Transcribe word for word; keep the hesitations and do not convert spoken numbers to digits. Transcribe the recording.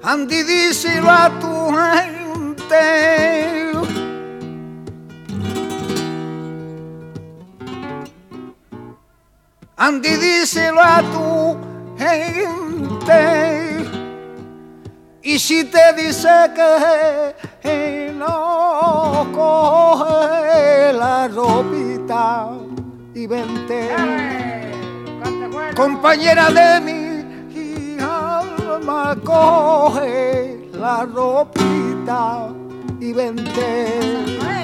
Andy, díselo a tu gente. Andy, díselo a tu gente. Y si te dice que no, coge la ropita y vente. Compañera de mi alma, coge la ropita y vente.